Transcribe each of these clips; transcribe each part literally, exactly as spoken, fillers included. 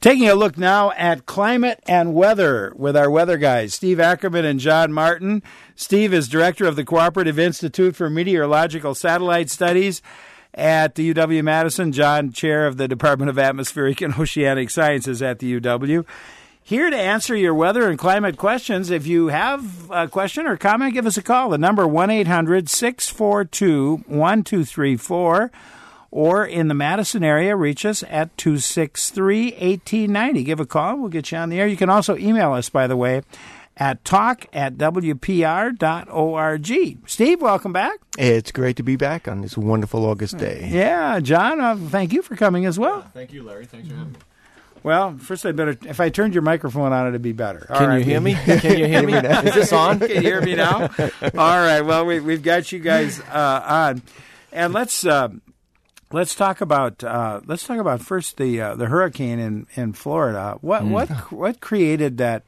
Taking a look now at climate and weather with our weather guys, Steve Ackerman and John Martin. Steve is director of the Cooperative Institute for Meteorological Satellite Studies at the U W-Madison. John, chair of the Department of Atmospheric and Oceanic Sciences at the U W. Here to answer your weather and climate questions. If you have a question or comment, give us a call. The number one eight hundred six four two one two three four. Or in the Madison area, reach us at two six three, one eight nine zero. Give a call. We'll get you on the air. You can also email us, by the way, at talk at w p r dot org. Steve, welcome back. It's great to be back on this wonderful August day. Yeah, John, uh, thank you for coming as well. Yeah, thank you, Larry. Thanks for having me. Well, first I better, if I turned your microphone on, it'd be better. All Can right, you hear me? Can you hear me? Is this on? Can you hear me now? All right. Well, we, we've got you guys uh, on. And let's... Uh, Let's talk about uh, let's talk about first the uh, the hurricane in, in Florida. What mm. what what created that?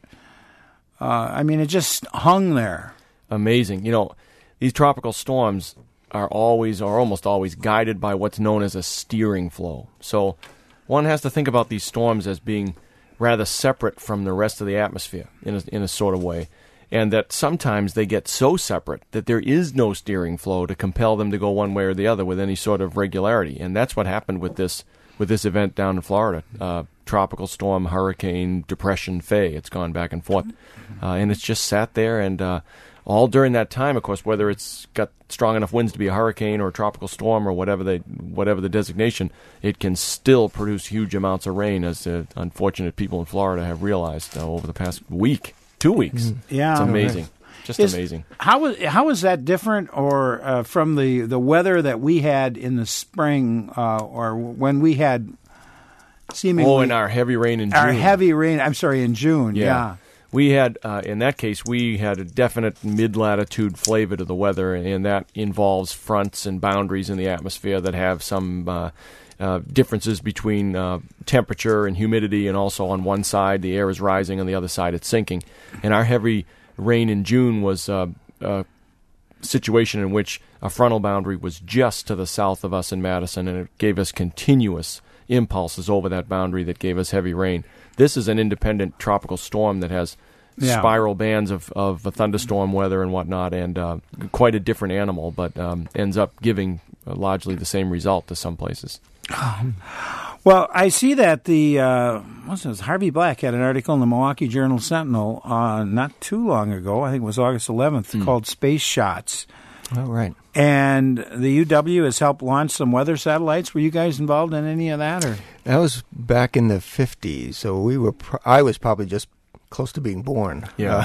Uh, I mean, it just hung there. Amazing. You know, these tropical storms are always or almost always guided by what's known as a steering flow. So one has to think about these storms as being rather separate from the rest of the atmosphere in a, in a sort of way. And that sometimes they get so separate that there is no steering flow to compel them to go one way or the other with any sort of regularity. And that's what happened with this with this event down in Florida. Uh, tropical storm, hurricane, depression, Faye. It's gone back and forth. Uh, and it's just sat there. And uh, all during that time, of course, whether it's got strong enough winds to be a hurricane or a tropical storm or whatever they, whatever the designation, it can still produce huge amounts of rain, as the unfortunate people in Florida have realized uh, over the past week. Two weeks. Yeah, it's amazing. Right. Just is, amazing. How was how was that different, or uh, from the, the weather that we had in the spring, uh, or when we had seemingly oh, in our heavy rain in June. Our heavy rain. I'm sorry, in June. Yeah, yeah. we had uh, in that case we had a definite mid-latitude flavor to the weather, and that involves fronts and boundaries in the atmosphere that have some. Uh, Uh, differences between uh, temperature and humidity, and also on one side the air is rising, on the other side it's sinking. And our heavy rain in June was uh, a situation in which a frontal boundary was just to the south of us in Madison, and it gave us continuous impulses over that boundary that gave us heavy rain. This is an independent tropical storm that has yeah. spiral bands of, of thunderstorm weather and whatnot, and uh, quite a different animal, but um, ends up giving uh, largely the same result to some places. Um, well, I see that the uh, what's this? Harvey Black had an article in the Milwaukee Journal Sentinel uh, not too long ago. I think it was August eleventh, mm. called "Space Shots." Oh, right. And the U W has helped launch some weather satellites. Were you guys involved in any of that, or that was back in the fifties? So we were. Pro- I was probably just close to being born. Yeah.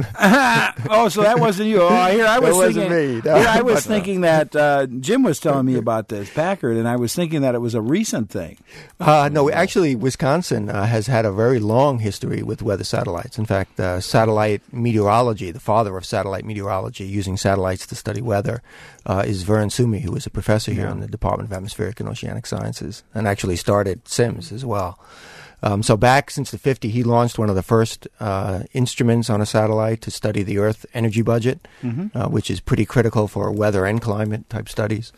Uh, oh, so that wasn't you. Oh, here I was that thinking. Wasn't me. No, here I was but, thinking uh, that uh, Jim was telling me about this Packard, and I was thinking that it was a recent thing. Uh, no, actually, Wisconsin uh, has had a very long history with weather satellites. In fact, uh, satellite meteorology, the father of satellite meteorology, using satellites to study weather, uh, is Vern Sumi, who was a professor here yeah. in the Department of Atmospheric and Oceanic Sciences, and actually started SIMS as well. Um, so back since the fifties, he launched one of the first uh, instruments on a satellite to study the Earth energy budget, mm-hmm. uh, which is pretty critical for weather and climate type studies.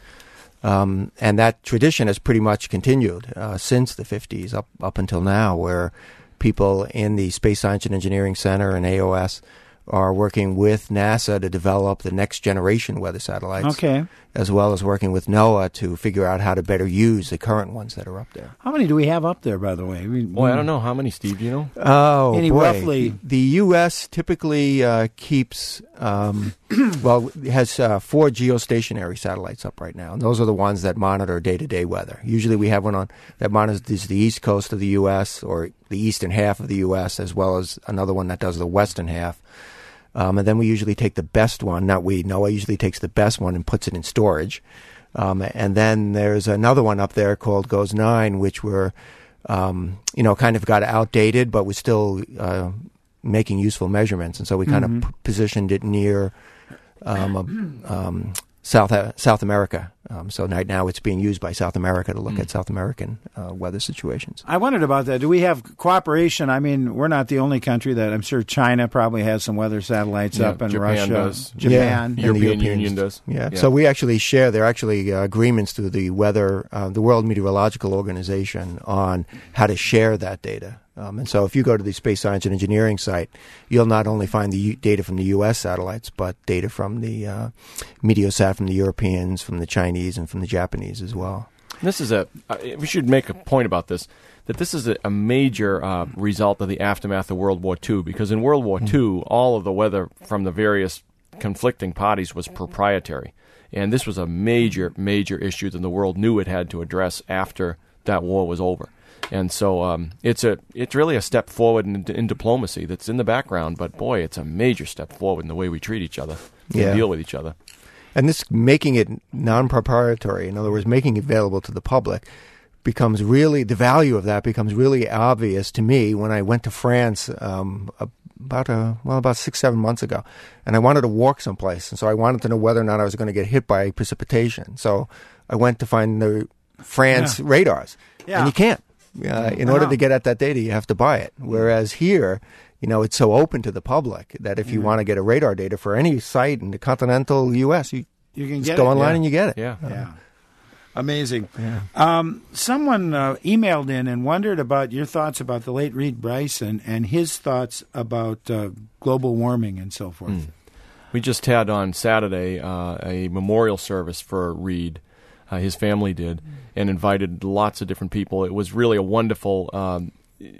Um, and that tradition has pretty much continued uh, since the fifties up, up until now, where people in the Space Science and Engineering Center and A O S are working with NASA to develop the next generation weather satellites, okay. as well as working with NOAA to figure out how to better use the current ones that are up there. How many do we have up there, by the way? We, well, I don't know. How many, Steve, do you know? Oh, Any boy. roughly? The U S typically uh, keeps, um, well, has uh, four geostationary satellites up right now, and those are the ones that monitor day-to-day weather. Usually we have one on that monitors the east coast of the U S or the eastern half of the U S, as well as another one that does the western half. Um, and then we usually take the best one, not we, NOAA usually takes the best one and puts it in storage. Um, and then there's another one up there called GOES nine, which we're, um, you know, kind of got outdated, but we're still uh, making useful measurements. And so we kind mm-hmm. of p- positioned it near um, a, um, South uh, South America Um, so right now it's being used by South America to look Mm. at South American uh, weather situations. I wondered about that. Do we have cooperation? I mean, we're not the only country that I'm sure China probably has some weather satellites Yeah, up, and Japan Russia, does. Japan. Yeah. The And the European Europeans. Union does. Yeah. Yeah. So we actually share. There are actually uh, agreements through the weather, uh, the World Meteorological Organization, on how to share that data. Um, and so if you go to the Space Science and Engineering site, you'll not only find the U- data from the U S satellites, but data from the uh, Meteosat from the Europeans, from the Chinese, and from the Japanese as well. This is a. Uh, we should make a point about this. That this is a, a major uh, result of the aftermath of World War Two, because in World War Two, all of the weather from the various conflicting parties was proprietary, and this was a major, major issue that the world knew it had to address after that war was over. And so um, it's a it's really a step forward in, in diplomacy that's in the background, but boy, it's a major step forward in the way we treat each other and Yeah. deal with each other. And this making it non-proprietary, in other words, making it available to the public, becomes really, the value of that becomes really obvious to me when I went to France um, about a, well, about six, seven months ago. And I wanted to walk someplace. And so I wanted to know whether or not I was going to get hit by precipitation. So I went to find the France Yeah. radars. Yeah. And you can't. Uh, in order Wow. to get at that data, you have to buy it. Whereas here, you know, it's so open to the public that if you want to get a radar data for any site in the continental U S, you You can just get go it. online yeah. and you get it. Yeah. Yeah. Amazing. Yeah. Um, someone uh, emailed in and wondered about your thoughts about the late Reed Bryson and his thoughts about uh, global warming and so forth. Mm. We just had on Saturday uh, a memorial service for Reed. Uh, his family did, and invited lots of different people. It was really a wonderful um,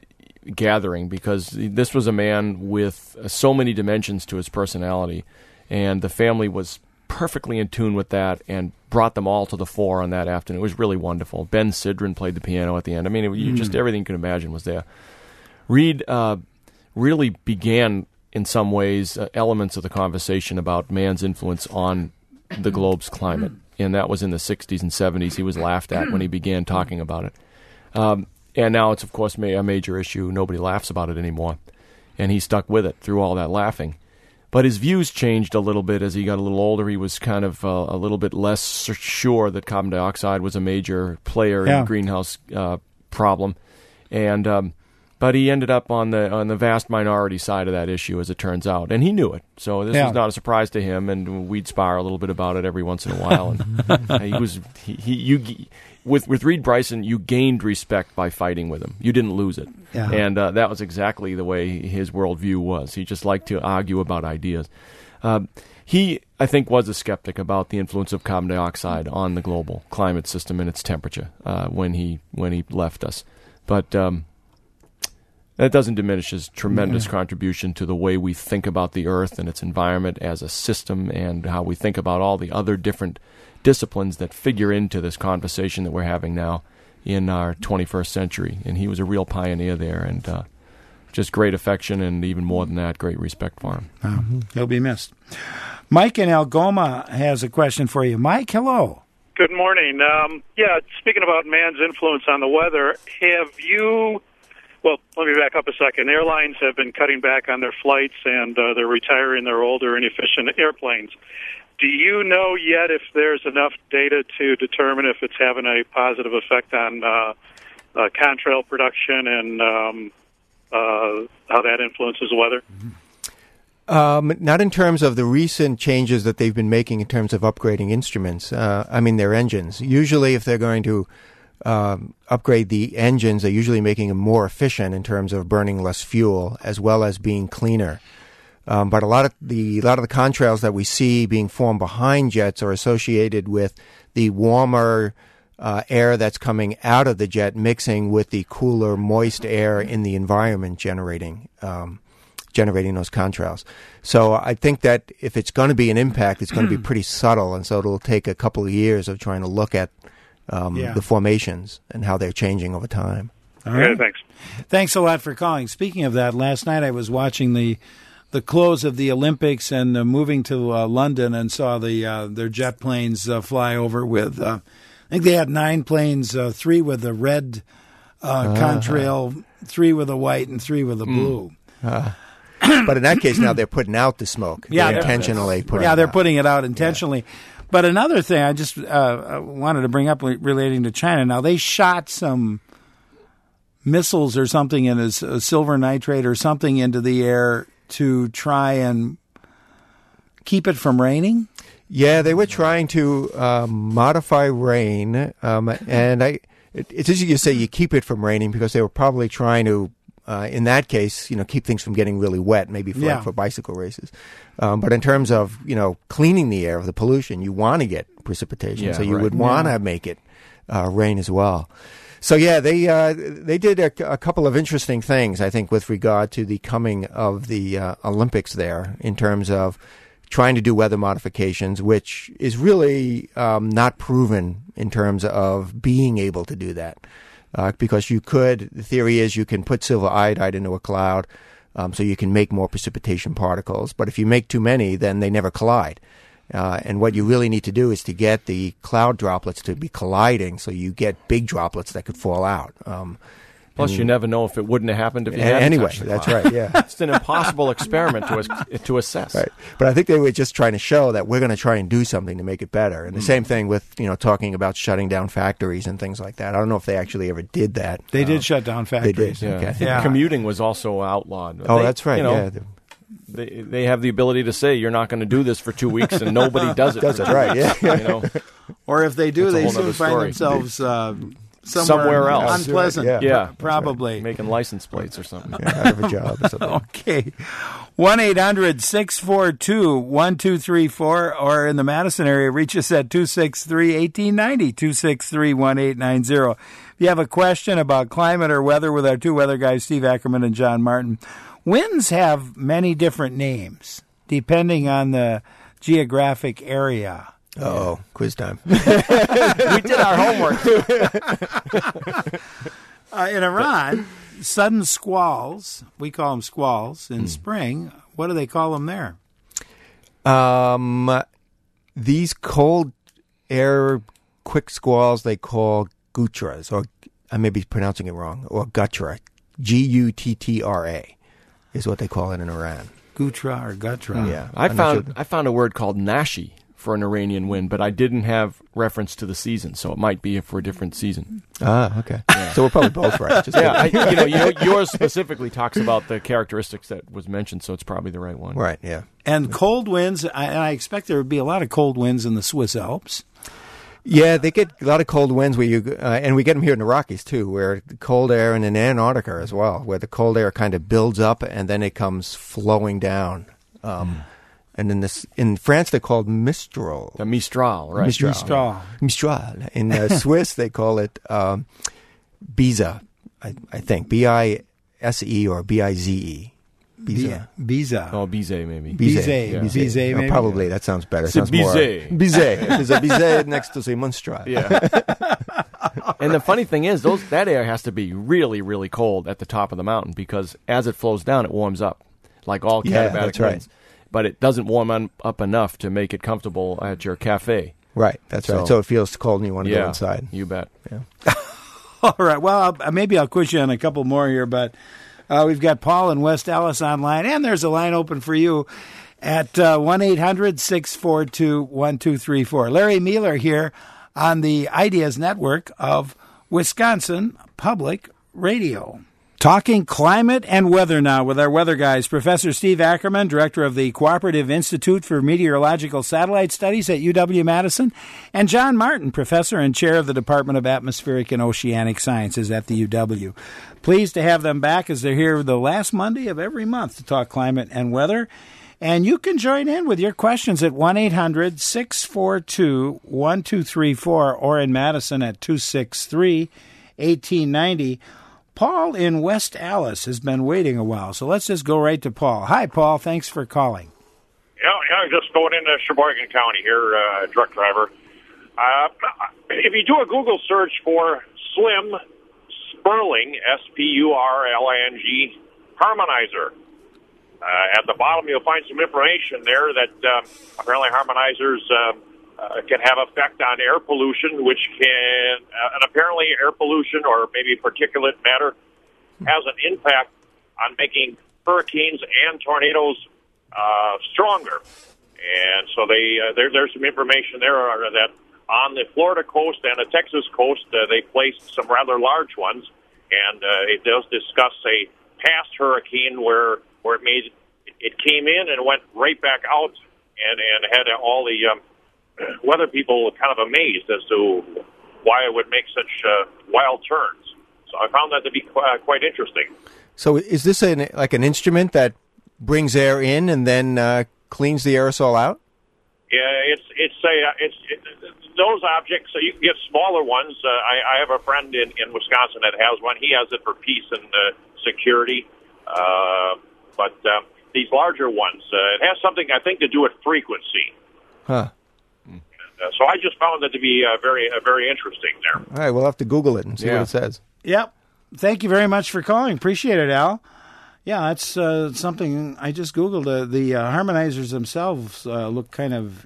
gathering because this was a man with uh, so many dimensions to his personality, and the family was perfectly in tune with that and brought them all to the fore on that afternoon. It was really wonderful. Ben Sidran played the piano at the end. I mean, it, you, just everything you could imagine was there. Reed uh, really began, in some ways, uh, elements of the conversation about man's influence on the globe's climate. And that was in the sixties and seventies. He was laughed at when he began talking about it. Um, and now it's, of course, ma- a major issue. Nobody laughs about it anymore. And he stuck with it through all that laughing. But his views changed a little bit as he got a little older. He was kind of uh, a little bit less sure that carbon dioxide was a major player Yeah. in the greenhouse uh, problem. And um, but he ended up on the on the vast minority side of that issue, as it turns out, and he knew it. So this Yeah. was not a surprise to him, and we'd spar a little bit about it every once in a while. And he was he, he you with with Reed Bryson, you gained respect by fighting with him. You didn't lose it, Yeah. and uh, that was exactly the way his worldview was. He just liked to argue about ideas. Um, he, I think, was a skeptic about the influence of carbon dioxide on the global climate system and its temperature uh, when he when he left us, but. Um, That doesn't diminish his tremendous Yeah. contribution to the way we think about the Earth and its environment as a system, and how we think about all the other different disciplines that figure into this conversation that we're having now in our twenty-first century. And he was a real pioneer there, and uh, just great affection, and even more than that, great respect for him. Wow. He'll be missed. Mike in Algoma has a question for you. Mike, hello. Good morning. Um, yeah, speaking about man's influence on the weather, have you... Well, let me back up a second. Airlines have been cutting back on their flights, and uh, they're retiring their older, inefficient airplanes. Do you know yet if there's enough data to determine if it's having a positive effect on uh, uh, contrail production and um, uh, how that influences weather? Um, not in terms of the recent changes that they've been making in terms of upgrading instruments. Uh, I mean, their engines. Usually, if they're going to um, upgrade the engines, they're usually making them more efficient in terms of burning less fuel, as well as being cleaner. Um, but a lot of the a lot of the contrails that we see being formed behind jets are associated with the warmer uh, air that's coming out of the jet mixing with the cooler, moist air in the environment, generating um, generating those contrails. So I think that if it's going to be an impact, it's going to be pretty subtle, and so it'll take a couple of years of trying to look at um, Yeah. the formations and how they're changing over time. All Okay, right. thanks. Thanks a lot for calling. Speaking of that, last night I was watching the the close of the Olympics and uh, moving to uh, London and saw the uh, their jet planes uh, fly over with. Uh, I think they had nine planes, uh, three with a red uh, contrail, three with a white, and three with a blue. But in that case, now they're putting out the smoke. Yeah, they're they're- intentionally putting. Yeah, it they're out. putting it out intentionally. But another thing I just uh, wanted to bring up relating to China. Now, they shot some missiles or something in a, a silver nitrate or something into the air to try and keep it from raining? Yeah, they were trying to um, modify rain, um, and I. It, it's easy to say you keep it from raining because they were probably trying to, uh, in that case, you know, keep things from getting really wet, maybe for, yeah. for bicycle races. Um, but in terms of, you know, cleaning the air of the pollution, you want to get precipitation, yeah, so you right. would want to yeah. make it uh, rain as well. So yeah, they uh, they did a, a couple of interesting things, I think, with regard to the coming of the uh, Olympics there in terms of trying to do weather modifications, which is really um, not proven in terms of being able to do that. Uh, because you could, the theory is you can put silver iodide into a cloud um, so you can make more precipitation particles. But if you make too many, then they never collide. Uh, and what you really need to do is to get the cloud droplets to be colliding so you get big droplets that could fall out. Um, Plus, and, you never know if it wouldn't have happened if you hadn't anyway. touched the That's cloud. right. Yeah, it's an impossible experiment to as- to assess. Right, but I think they were just trying to show that we're going to try and do something to make it better. And the mm. same thing with you know talking about shutting down factories and things like that. I don't know if they actually ever did that. They uh, did shut down factories. They did. Yeah. Okay. I think yeah. commuting was also outlawed. Oh, they, that's right. You know, yeah. They they have the ability to say you're not going to do this for two weeks, and nobody does it. Does it right? Yeah. You know, or if they do, they soon find story. themselves uh, somewhere, somewhere else, unpleasant. Yeah, yeah probably right. Making license plates or something. Yeah, out of a job or something. Okay, one eight hundred six four two one two three four, or in the Madison area, reach us at two six three one eight nine zero two six three one eight nine zero. If you have a question about climate or weather with our two weather guys, Steve Ackerman and John Martin. Winds have many different names depending on the geographic area. Oh, quiz time. We did our homework, too. uh, in Iran, sudden squalls, we call them squalls, in mm. spring. What do they call them there? Um, these cold air quick squalls they call gutras, or I may be pronouncing it wrong, or gutra, G U T T R A. Is what they call it in Iran. Gutra or gutra. Yeah, I found sure. I found a word called nashi for an Iranian wind, but I didn't have reference to the season, so it might be for a different season. Ah, okay. Yeah. So we're probably both right. Just yeah, I, you know, you, yours specifically talks about the characteristics that was mentioned, so it's probably the right one. Right. Yeah. And cold winds. I, and I expect there would be a lot of cold winds in the Swiss Alps. Yeah, they get a lot of cold winds where you, uh, and we get them here in the Rockies too, where the cold air, and in Antarctica as well, where the cold air kind of builds up and then it comes flowing down. Um, mm. And in this, in France, they're called Mistral. The Mistral, right? Mistral. Mistral. Mistral. In uh, Swiss, they call it um, Biza, I, I think. B I S E or B I Z E. Biza. Biza. Oh, Bizet, maybe. Bizet. Yeah. Bizet, Bizet, maybe. Oh, probably. That sounds better. C'est sounds Bizet. More, Bizet. There's a Bizet next to the Mistral. Yeah. And the funny thing is, those that air has to be really, really cold at the top of the mountain because as it flows down, it warms up, like all yeah, katabatic that's winds. right. But it doesn't warm un- up enough to make it comfortable at your cafe. Right. That's so, right. So it feels cold and you want to yeah, go inside. You bet. Yeah. All right. Well, I'll, maybe I'll quiz you on a couple more here, but uh, we've got Paul in West Allis online, and there's a line open for you at uh, one eight hundred six four two one two three four. Larry Mueller here on the Ideas Network of Wisconsin Public Radio. Talking climate and weather now with our weather guys, Professor Steve Ackerman, director of the Cooperative Institute for Meteorological Satellite Studies at U W-Madison, and John Martin, professor and chair of the Department of Atmospheric and Oceanic Sciences at the U W. Pleased to have them back as they're here the last Monday of every month to talk climate and weather. And you can join in with your questions at one eight hundred six four two one two three four or in Madison at two six three one eight nine zero. Paul in West Allis has been waiting a while, so let's just go right to Paul. Hi, Paul. Thanks for calling. Yeah, yeah, I'm just going into Sheboygan County here, uh, truck driver. Uh, if you do a Google search for Slim Spurling, S P U R L I N G, harmonizer, uh, at the bottom you'll find some information there that uh, apparently harmonizers uh, uh, can have effect on air pollution, which can, uh, and apparently air pollution or maybe particulate matter has an impact on making hurricanes and tornadoes uh, stronger. And so they uh, there, there's some information there that on the Florida coast and the Texas coast, uh, they placed some rather large ones, and uh, it does discuss a past hurricane where where it made it came in and went right back out, and and had all the um, weather people kind of amazed as to why it would make such uh, wild turns. So I found that to be qu- uh, quite interesting. So is this an, like an instrument that brings air in and then uh, cleans the aerosol out? Yeah, it's it's a it's it, those objects. So you can get smaller ones. Uh, I, I have a friend in, in Wisconsin that has one. He has it for peace and uh, security. Uh, but uh, these larger ones, uh, it has something I think to do with frequency. Huh. And, uh, so I just found that to be uh, very uh, very interesting there. All right, we'll have to Google it and see Yeah. what it says. Yep. Thank you very much for calling. Appreciate it, Al. Yeah, that's uh, something I just Googled. Uh, the uh, harmonizers themselves uh, look kind of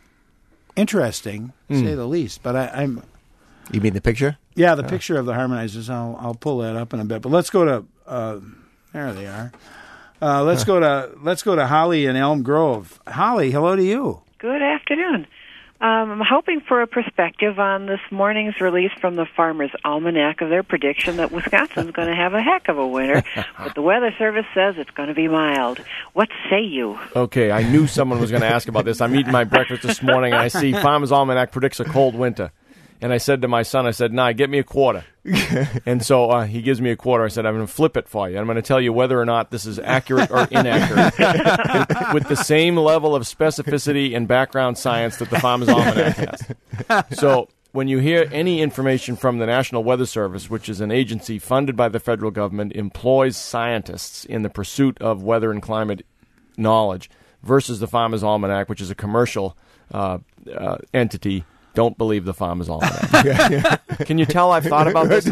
interesting, to say the least. But I, I'm, You mean the picture? yeah, the picture of the harmonizers, I'll, I'll pull that up in a bit. But let's go to, uh, there they are. Uh, let's go to let's go to Holly in Elm Grove. Holly, hello to you. Good afternoon. Um, I'm hoping for a perspective on this morning's release from the Farmer's Almanac of their prediction that Wisconsin's going to have a heck of a winter, but the Weather Service says it's going to be mild. What say you? Okay, I knew someone was going to ask about this. I'm eating my breakfast this morning, and I see Farmer's Almanac predicts a cold winter. And I said to my son, I said, nah, get me a quarter. And so uh, he gives me a quarter. I said, I'm going to flip it for you. I'm going to tell you whether or not this is accurate or inaccurate with the same level of specificity and background science that the Farmer's Almanac has. So when you hear any information from the National Weather Service, which is an agency funded by the federal government, employs scientists in the pursuit of weather and climate knowledge, versus the Farmer's Almanac, which is a commercial uh, uh, entity, don't believe the Farmer's Almanac. Can you tell I've thought about this?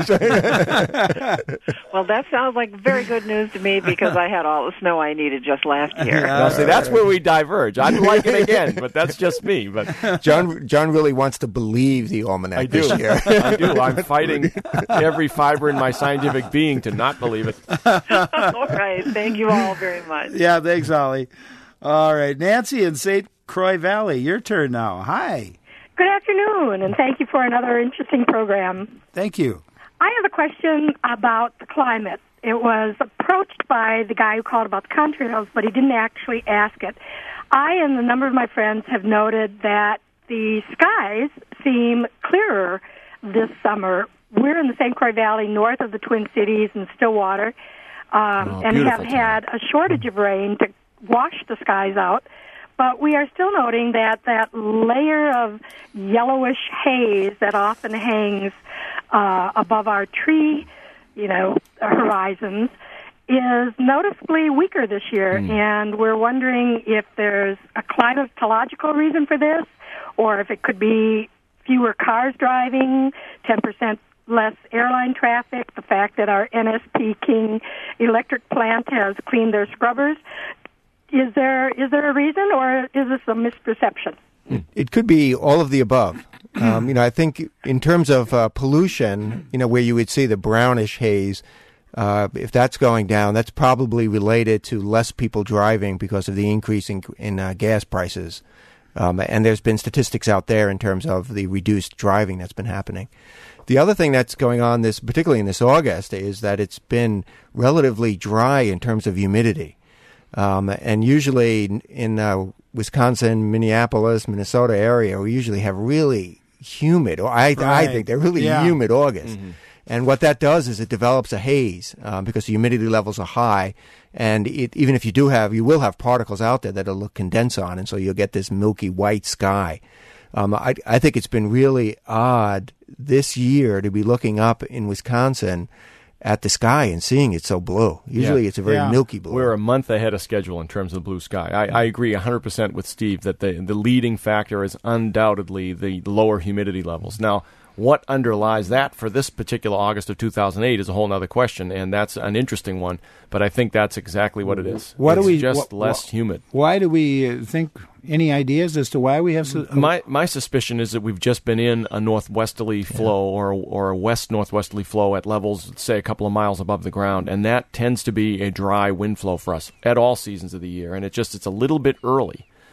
Well, that sounds like very good news to me because I had all the snow I needed just last year. Now, see, that's where we diverge. I'd like it again, but that's just me. But John John really wants to believe the almanac I do. this year. I do. I'm fighting every fiber in my scientific being to not believe it. All right. Thank you all very much. Yeah, thanks, Holly. All right, Nancy in Saint Croix Valley, your turn now. Hi. Good afternoon, and thank you for another interesting program. Thank you. I have a question about the climate. It was approached by the guy who called about the contrails, but he didn't actually ask it. I and a number of my friends have noted that the skies seem clearer this summer. We're in the Saint Croix Valley, north of the Twin Cities and Stillwater, um, Oh, and have beautiful had a shortage of rain to wash the skies out. But we are still noting that that layer of yellowish haze that often hangs uh, above our tree, you know, horizons is noticeably weaker this year. Mm. And we're wondering if there's a climatological reason for this, or if it could be fewer cars driving, ten percent less airline traffic, the fact that our N S P King electric plant has cleaned their scrubbers. Is there is there a reason, or is this a misperception? It could be all of the above. Um, you know, I think in terms of uh, pollution, you know, where you would see the brownish haze, uh, if that's going down, that's probably related to less people driving because of the increase in, in uh, gas prices. Um, and there's been statistics out there in terms of the reduced driving that's been happening. The other thing that's going on, this particularly in this August, is that it's been relatively dry in terms of humidity. Um, and usually in uh, Wisconsin, Minneapolis, Minnesota area, we usually have really humid, or I, right. I think they're really yeah. humid August. Mm-hmm. And what that does is it develops a haze um, because the humidity levels are high. And it, even if you do have, you will have particles out there that'll look condense on, and so you'll get this milky white sky. Um, I, I think it's been really odd this year to be looking up in Wisconsin at the sky and seeing it so blue. Usually yeah. it's a very yeah. milky blue. We're a month ahead of schedule in terms of the blue sky. I, I agree one hundred percent with Steve that the, the leading factor is undoubtedly the lower humidity levels. Now, what underlies that for this particular August of two thousand eight is a whole other question, and that's an interesting one, but I think that's exactly what it is. What it's do we, just wh- less wh- humid. Why do we think, any ideas as to why we have... So, my my suspicion is that we've just been in a northwesterly flow yeah. or, or a west-northwesterly flow at levels, say, a couple of miles above the ground, and that tends to be a dry wind flow for us at all seasons of the year, and it just it's a little bit early.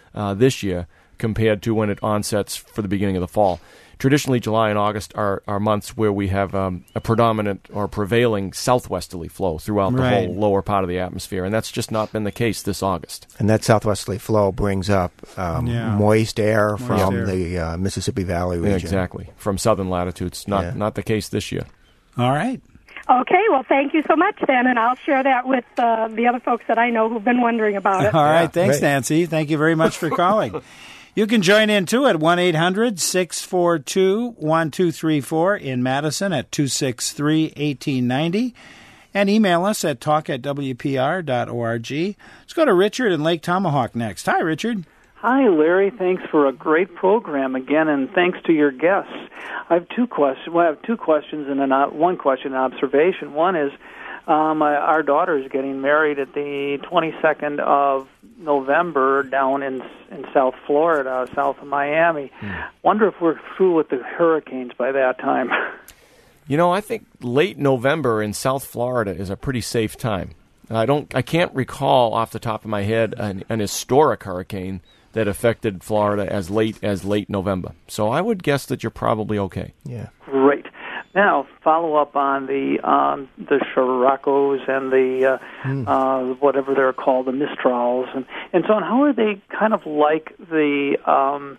uh, this year compared to when it onsets for the beginning of the fall. Traditionally, July and August are, are months where we have um, a predominant or prevailing southwesterly flow throughout the Right. whole lower part of the atmosphere, and that's just not been the case this August. And that southwesterly flow brings up um, Yeah. moist air Moist from air. the uh, Mississippi Valley region. Yeah, exactly. From southern latitudes. Not Yeah. not the case this year. All right. Okay, well, thank you so much, then, and I'll share that with uh, the other folks that I know who've been wondering about it. All right. Thanks, great. Nancy. Thank you very much for calling. You can join in, too, at one eight hundred six four two one two three four in Madison at two six three one eight nine zero and email us at talk at w p r dot org. Let's go to Richard in Lake Tomahawk next. Hi, Richard. Hi, Larry. Thanks for a great program again, and thanks to your guests. I have two questions. Well, I have two questions and an, uh, one question and observation. One is, um, I, our daughter is getting married at the twenty-second of November down in in South Florida, south of Miami. Mm. Wonder if we're through with the hurricanes by that time. You know, I think late November in South Florida is a pretty safe time. I don't, I can't recall off the top of my head an, an historic hurricane that affected Florida as late as late November. So I would guess that you're probably okay. Yeah. Great. Now, follow up on the um, the Scirocco's and the uh, mm. uh, whatever they're called, the Mistrals, and, and so on. How are they kind of like the um,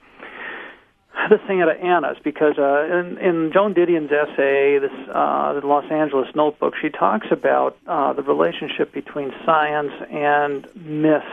the Santa Anas? Because uh, in, in Joan Didion's essay, this uh, the Los Angeles Notebook, she talks about uh, the relationship between science and myth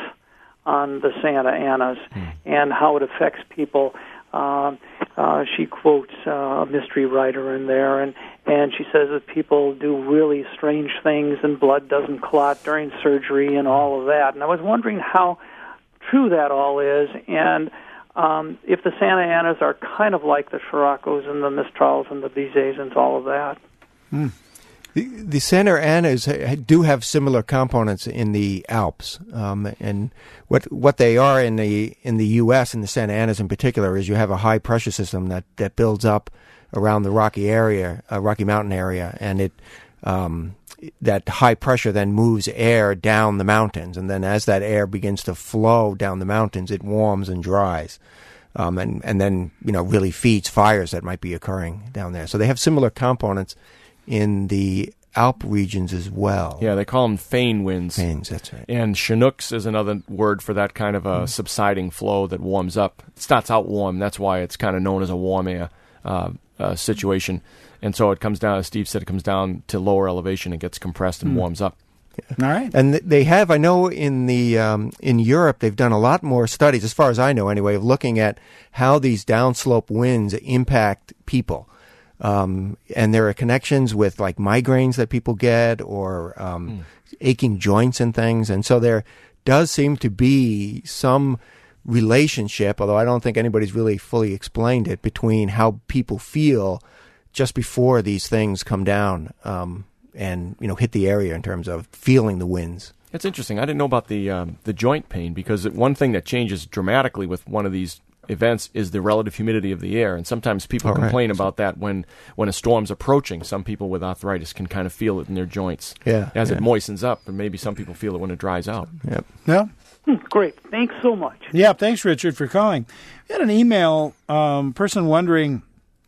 on the Santa Anas mm. and how it affects people. Uh, uh, she quotes uh, a mystery writer in there, and, and she says that people do really strange things and blood doesn't clot during surgery and all of that. And I was wondering how true that all is, and um, if the Santa Anas are kind of like the Scirocco's and the Mistrals and the Bizets and all of that. Mm. The, the Santa Anas do have similar components in the Alps, um, and what what they are in the in the U S in the Santa Anas in particular is you have a high pressure system that, that builds up around the Rocky area, uh, Rocky Mountain area, and it um, that high pressure then moves air down the mountains, and then as that air begins to flow down the mountains, it warms and dries. Um, and, and then, you know, really feeds fires that might be occurring down there. So they have similar components in the Alp regions as well. Yeah, they call them Fein winds. Feins, that's right. And Chinooks is another word for that kind of a mm. subsiding flow that warms up. It starts out warm. That's why it's kind of known as a warm air uh, uh, situation. And so it comes down, as Steve said, it comes down to lower elevation. It gets compressed and mm. warms up. Yeah. All right. And they have, I know in the um, in Europe, they've done a lot more studies, as far as I know anyway, of looking at how these downslope winds impact people. Um, and there are connections with like migraines that people get or um, mm. aching joints and things. And so there does seem to be some relationship, although I don't think anybody's really fully explained it, between how people feel just before these things come down um, and, you know, hit the area in terms of feeling the winds. It's interesting. I didn't know about the um, the joint pain, because one thing that changes dramatically with one of these events is the relative humidity of the air, and sometimes people All complain right. about that when, when a storm's approaching. Some people with arthritis can kind of feel it in their joints yeah, as yeah. it moistens up, and maybe some people feel it when it dries out. Yep. Yeah. Hmm, great. Thanks so much. Yeah, thanks, Richard, for calling. We had an email um, person wondering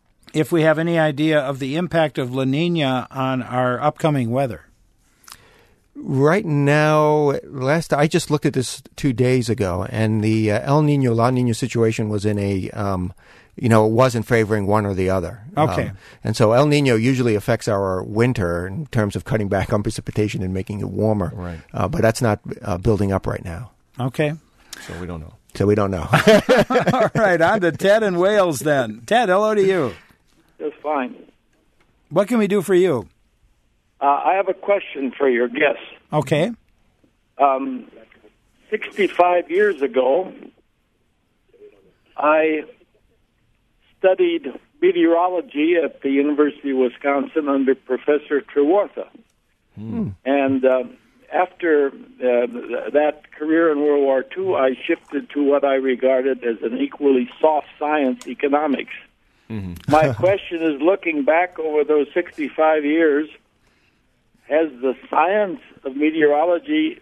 if we have any idea of the impact of La Nina on our upcoming weather. Right now, last I just looked at this two days ago, and the uh, El Nino La Nina situation was in a, um, you know, it wasn't favoring one or the other. Okay, um, and so El Nino usually affects our winter in terms of cutting back on precipitation and making it warmer. Right. Uh, but that's not uh, building up right now. Okay, so we don't know. So we don't know. All right, on to Ted in Wales then. Ted, hello to you. Just fine. What can we do for you? Uh, I have a question for your guests. Okay. Um, sixty-five years ago, I studied meteorology at the University of Wisconsin under Professor Trewartha. Hmm. And uh, after uh, that career in World War Two, I shifted to what I regarded as an equally soft science, economics. Mm-hmm. My question is, looking back over those sixty-five years, has the science of meteorology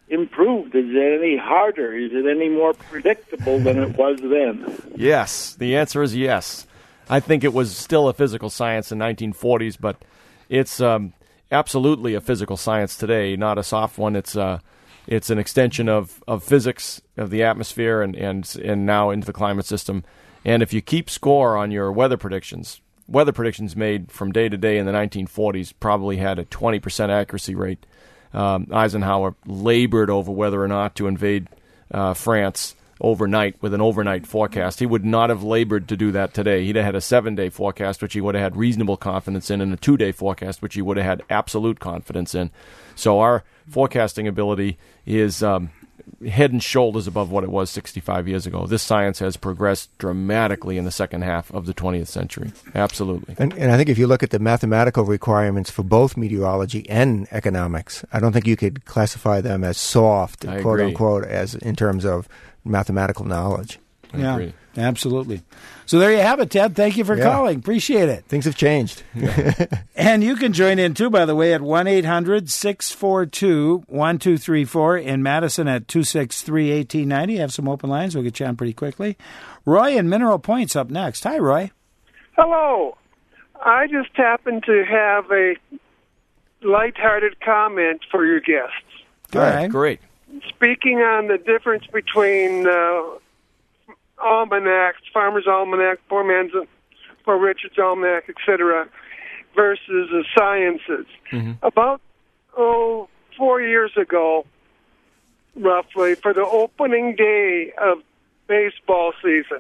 improved? Is it any harder? Is it any more predictable than it was then? Yes. The answer is yes. I think it was still a physical science in the nineteen forties, but it's um, absolutely a physical science today, not a soft one. It's uh, it's an extension of, of physics, of the atmosphere, and, and, and now into the climate system. And if you keep score on your weather predictions, weather predictions made from day to day in the nineteen forties probably had a twenty percent accuracy rate. Um, Eisenhower labored over whether or not to invade uh, France overnight with an overnight forecast. He would not have labored to do that today. He'd have had a seven-day forecast, which he would have had reasonable confidence in, and a two-day forecast, which he would have had absolute confidence in. So our forecasting ability is um, head and shoulders above what it was sixty-five years ago. This science has progressed dramatically in the second half of the twentieth century. Absolutely. And, and I think if you look at the mathematical requirements for both meteorology and economics, I don't think you could classify them as soft, I quote agree. unquote, as in terms of mathematical knowledge. I yeah, agree. absolutely. So there you have it, Ted. Thank you for Yeah. calling. Appreciate it. Things have changed. And you can join in, too, by the way, at one eight hundred six four two one two three four. In Madison at two six three one eight nine zero. Have some open lines. We'll get you on pretty quickly. Roy in Mineral Point's up next. Hi, Roy. Hello. I just happen to have a lighthearted comment for your guests. All right. Great. Speaking on the difference between uh, almanacs, Farmer's Almanac, Poor Man's, Poor Richard's Almanac, et cetera, versus the sciences. Mm-hmm. About, oh, four years ago, roughly, for the opening day of baseball season,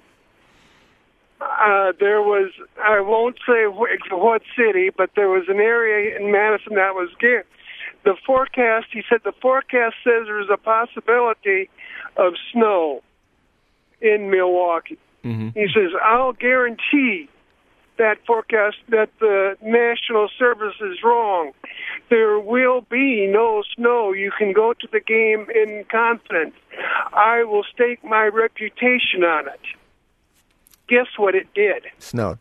uh, there was, I won't say wh- what city, but there was an area in Madison that was geared. The forecast, he said, the forecast says there's a possibility of snow in Milwaukee. Mm-hmm. He says, I'll guarantee that forecast, that the National Service is wrong. There will be no snow. You can go to the game in confidence. I will stake my reputation on it. Guess what it did? Snowed.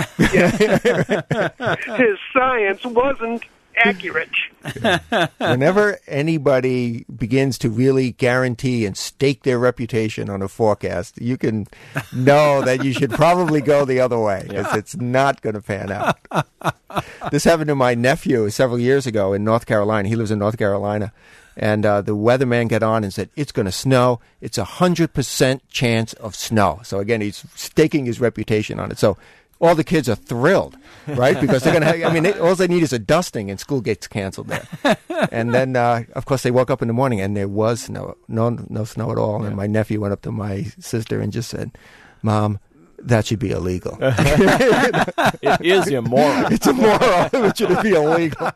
His science wasn't accurate. Whenever anybody begins to really guarantee and stake their reputation on a forecast, you can know that you should probably go the other way because Yeah. it's not going to pan out. This happened to my nephew several years ago in North Carolina. He lives in North Carolina. And uh, the weatherman got on and said, it's going to snow. It's a one hundred percent chance of snow. So, again, he's staking his reputation on it. So all the kids are thrilled, right? Because they're going to, I mean, they, all they need is a dusting and school gets canceled there. And then, uh, of course, they woke up in the morning and there was snow, no, no snow at all. And my nephew went up to my sister and just said, Mom, that should be illegal. It is immoral. It's immoral. It should be illegal.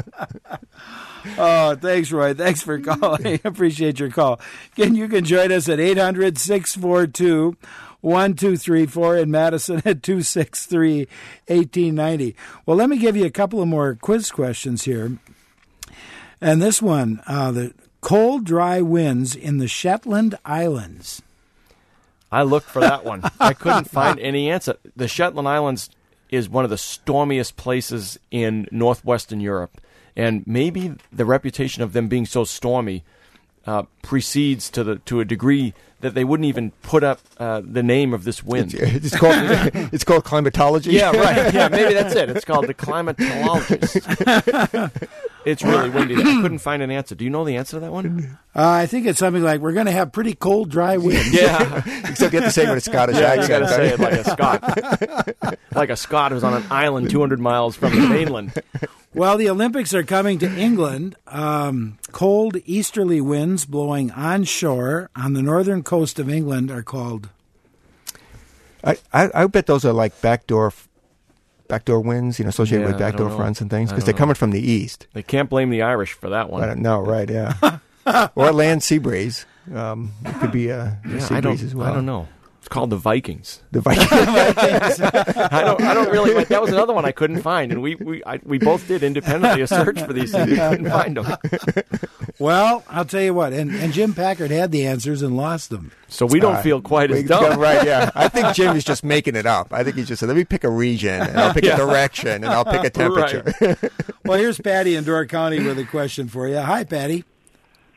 Oh, thanks, Roy. Thanks for calling. Appreciate your call. Again, you can join us at eight hundred six four two one two three four in Madison at two six three one eight nine zero. Well, let me give you a couple of more quiz questions here. And this one, uh, the cold, dry winds in the Shetland Islands. I looked for that one. I couldn't find any answer. The Shetland Islands is one of the stormiest places in northwestern Europe. And maybe the reputation of them being so stormy uh, precedes to the to a degree that they wouldn't even put up uh, the name of this wind. It's, it's called it's called climatology. Yeah, right. Yeah, maybe that's it. It's called the climatologist. It's really windy. I couldn't find an answer. Do you know the answer to that one? Uh, I think it's something like, we're going to have pretty cold, dry winds. Yeah. Except you have to say it with a Scottish Yeah, you accent. got to say it like a Scot. Like a Scot who's on an island two hundred miles from the mainland. Well, the Olympics are coming to England. Um, cold easterly winds blowing onshore on the northern coast of England are called... I, I, I bet those are like backdoor backdoor winds, you know, associated Yeah, with I don't backdoor know. fronts and things, I because don't they're coming from the east. They can't blame the Irish for that one. I don't know, right, yeah. Or land sea breeze. Um, it could be a, a Yeah, sea I don't, breeze as well. I don't know. It's called the Vikings. The Vikings. I don't. I don't really. Like, that was another one I couldn't find, and we we I, we both did independently a search for these things. We couldn't find them. Well, I'll tell you what, and, and Jim Packard had the answers and lost them. So we don't Uh, feel quite as we- dumb. Right, yeah. I think Jim is just making it up. I think he's just said, let me pick a region, and I'll pick Yeah. a direction, and I'll pick a temperature. Well, here's Patty in Door County with a question for you. Hi, Patty.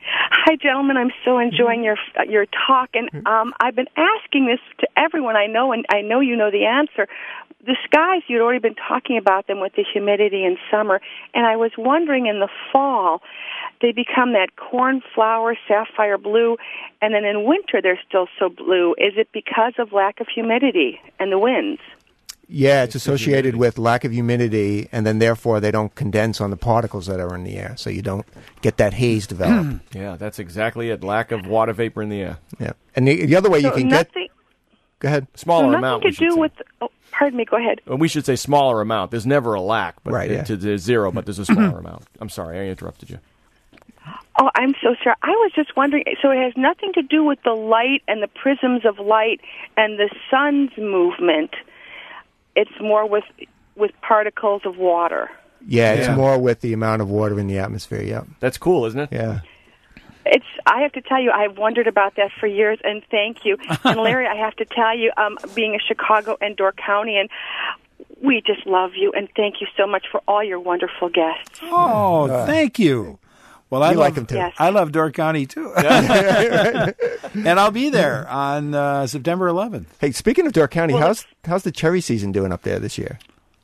Hi, gentlemen. I'm so enjoying your your talk, and um, I've been asking this to everyone I know, and I know you know the answer. The skies, you'd already been talking about them with the humidity in summer, and I was wondering in the fall, they become that cornflower sapphire blue, and then in winter they're still so blue. Is it because of lack of humidity and the winds? Yeah, it's associated with lack of humidity, and then therefore they don't condense on the particles that are in the air, so you don't get that haze develop. Yeah, that's exactly it. Lack of water vapor in the air. Yeah, and the, the other way so you can nothing, get... Go ahead. Smaller so amount, nothing to do with... Oh, pardon me, go ahead. Well, we should say smaller amount. There's never a lack, but right, yeah. to, there's zero, but there's a smaller amount. I'm sorry, I interrupted you. Oh, I'm so sorry. I was just wondering, so it has nothing to do with the light and the prisms of light and the sun's movement. It's more with with particles of water. Yeah, it's Yeah. more with the amount of water in the atmosphere, yeah. That's cool, isn't it? Yeah. It's. I have to tell you, I've wondered about that for years, and thank you. And Larry, I have to tell you, um, being a Chicago and Door Countyan, we just love you, and thank you so much for all your wonderful guests. Oh, uh, thank you. Well, I you love, like them too. Yes. I love Door County too, and I'll be there on uh, September eleventh. Hey, speaking of Door County, Well, how's how's the cherry season doing up there this year?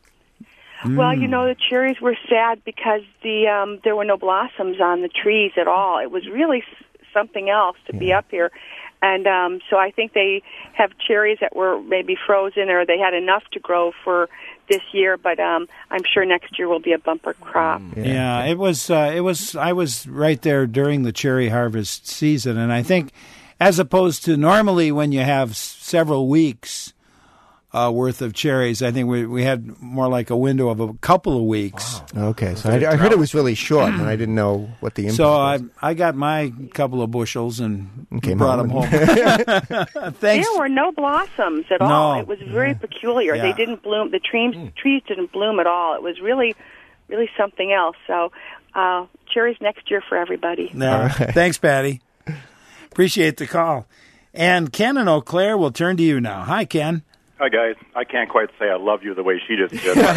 Well, you know, the cherries were sad because the um, there were no blossoms on the trees at all. It was really s- something else to yeah. be up here. And um, so I think they have cherries that were maybe frozen, or they had enough to grow for this year. But um, I'm sure next year will be a bumper crop. Yeah, yeah it was. Uh, it was. I was right there during the cherry harvest season, and I think, as opposed to normally when you have s- several weeks uh, worth of cherries, I think we we had more like a window of a couple of weeks. Wow. Okay, so I, I heard it was really short, and I didn't know what the impact so was. So I I got my couple of bushels and Came brought home. them home. Thanks. There were no blossoms at No. all. It was very Yeah. peculiar. Yeah. They didn't bloom. The trees Mm. trees didn't bloom at all. It was really, really something else. So, uh, cherries next year for everybody. No. right. Thanks, Patty. Appreciate the call. And Ken in Eau Claire will turn to you now. Hi, Ken. Hi, guys. I can't quite say I love you the way she just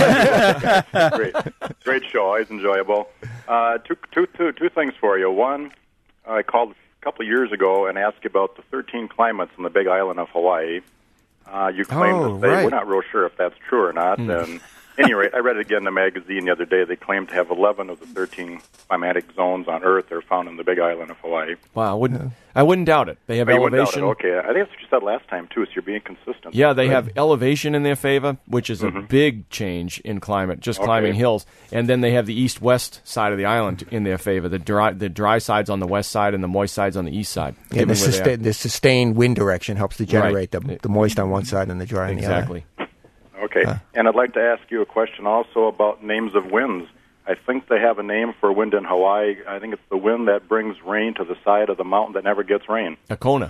did. great, great show. Always enjoyable. Uh, two, two, two, two things for you. One, I called a couple of years ago and asked about the thirteen climates on the Big Island of Hawaii. Uh, you claim Oh, that they, right. we're not real sure if that's true or not. Hmm. And at any rate, I read it again in the magazine the other day. They claim to have eleven of the thirteen climatic zones on Earth are found in the Big Island of Hawaii. Wow, I wouldn't, I wouldn't doubt it. They have Oh, you wouldn't doubt elevation. it. Okay, I think that's what you said last time, too, so you're being consistent. Yeah, they Right. have elevation in their favor, which is a Mhm. big change in climate, just Okay. climbing hills. And then they have the east-west side of the island in their favor. The dry, the dry side's on the west side and the moist side's on the east side. Yeah, given the, where they susta- are. the sustained wind direction helps to generate Right. the, the moist on one side and the dry on the other. Exactly. Okay, Uh. and I'd like to ask you a question also about names of winds. I think they have a name for wind in Hawaii. I think it's the wind that brings rain to the side of the mountain that never gets rain. A Kona.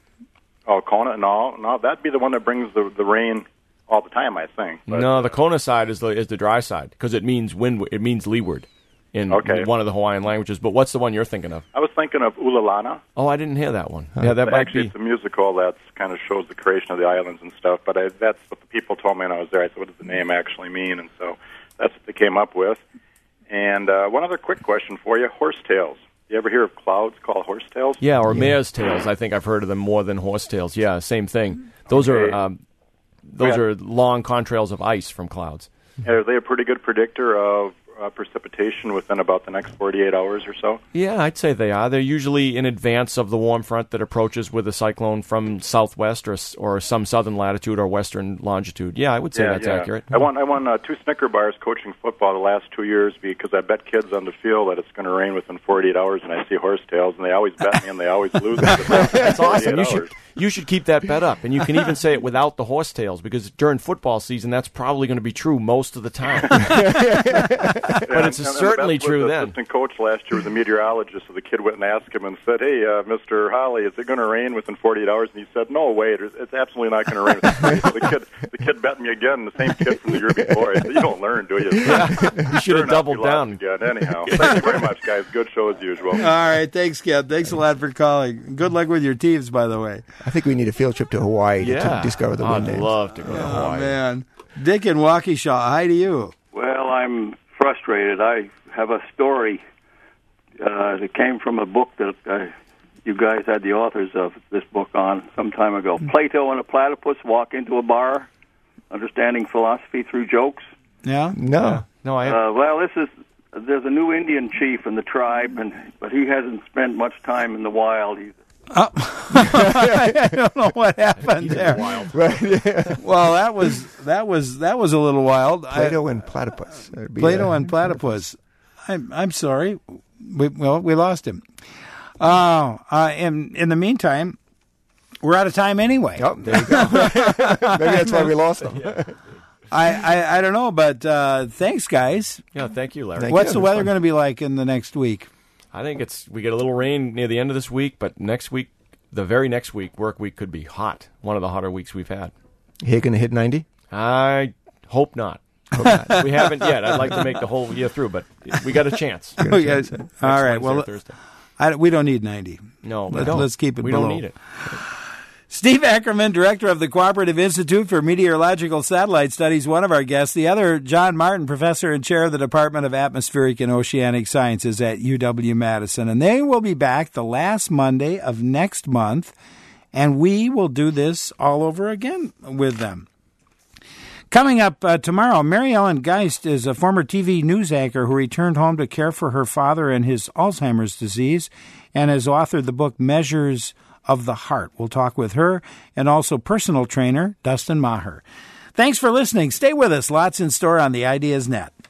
Oh, Kona? No, no, that'd be the one that brings the the rain all the time, I think. But, No, the Kona side is the is the dry side because it means wind. It means leeward in Okay. one of the Hawaiian languages. But what's the one you're thinking of? I was thinking of Ulalana. Oh, I didn't hear that one. Yeah, that But might actually, be. it's a musical that kind of shows the creation of the islands and stuff. But I, that's what the people told me when I was there. I said, "What does the name actually mean?" And so that's what they came up with. And uh, one other quick question for you: horsetails. You ever hear of clouds called horsetails? Yeah, or mare's tails. I think I've heard of them more than horse tails. Yeah, same thing. Those Okay. are um, those Yeah. are long contrails of ice from clouds. Are they a pretty good predictor of uh, precipitation within about the next forty-eight hours or so? Yeah, I'd say they are. They're usually in advance of the warm front that approaches with a cyclone from southwest or or some southern latitude or western longitude. Yeah, I would say yeah, that's yeah. accurate. I won I won uh, two Snicker bars coaching football the last two years because I bet kids on the field that it's going to rain within forty-eight hours, and I see horsetails, and they always bet me, and they always lose. That's awesome. You hours. should you should keep that bet up, and you can even say it without the horsetails because during football season, that's probably going to be true most of the time. But it's and, and certainly the best true was the then. assistant coach last year was a meteorologist, so the kid went and asked him and said, "Hey, uh, Mister Holly, is it going to rain within forty-eight hours?" And he said, "No, wait, it's it's absolutely not going to rain." the kid, the kid bet me again. The same kid from the year before. I said, "You don't learn, do you?" Yeah, you should Sure have enough, doubled you lost down. again. Anyhow, thank you very much, guys. Good show as usual. All right, thanks, Ken. Thanks a lot for calling. Good luck with your teams, by the way. I think we need a field trip to Hawaii to, Yeah, to discover the wind I'd names. love to go to Oh, Hawaii. man. Dick in Waukesha, hi to you. Well, I'm frustrated. I have a story. uh, that came from a book that uh, you guys had the authors of this book on some time ago. Mm-hmm. Plato and a Platypus Walk into a Bar, Understanding Philosophy Through Jokes. Yeah? No. Yeah. No, I. Uh, well, this is there's a new Indian chief in the tribe, and but he hasn't spent much time in the wild. He's Oh. I don't know what happened there. Right, yeah. Well, that was that was that was a little wild. Plato I, and Platypus. Plato a, and Platypus. I'm I'm sorry. We, well, we lost him. Uh, uh, in in the meantime, we're out of time anyway. Oh, there you go. Maybe that's why we lost him. Yeah. I, I, I don't know, but uh, thanks, guys. Yeah, thank you, Larry. Thank What's you. the weather going to be like in the next week? I think it's we get a little rain near the end of this week, but next week, the very next week, work week could be hot. One of the hotter weeks we've had. Here going to hit ninety? I hope not. Hope not. We haven't yet. I'd like to make the whole year through, but we got a chance. Oh, yes. All right. Wednesday Well, or Thursday. I, we don't need ninety. No, we Let, don't. Let's keep it We below. don't need it. Steve Ackerman, director of the Cooperative Institute for Meteorological Satellite Studies, one of our guests. The other, John Martin, professor and chair of the Department of Atmospheric and Oceanic Sciences at U W-Madison. And they will be back the last Monday of next month, and we will do this all over again with them. Coming up uh, tomorrow, Mary Ellen Geist is a former T V news anchor who returned home to care for her father and his Alzheimer's disease and has authored the book Measures of the Heart. We'll talk with her and also personal trainer Dustin Maher. Thanks for listening. Stay with us. Lots in store on the Ideas Net.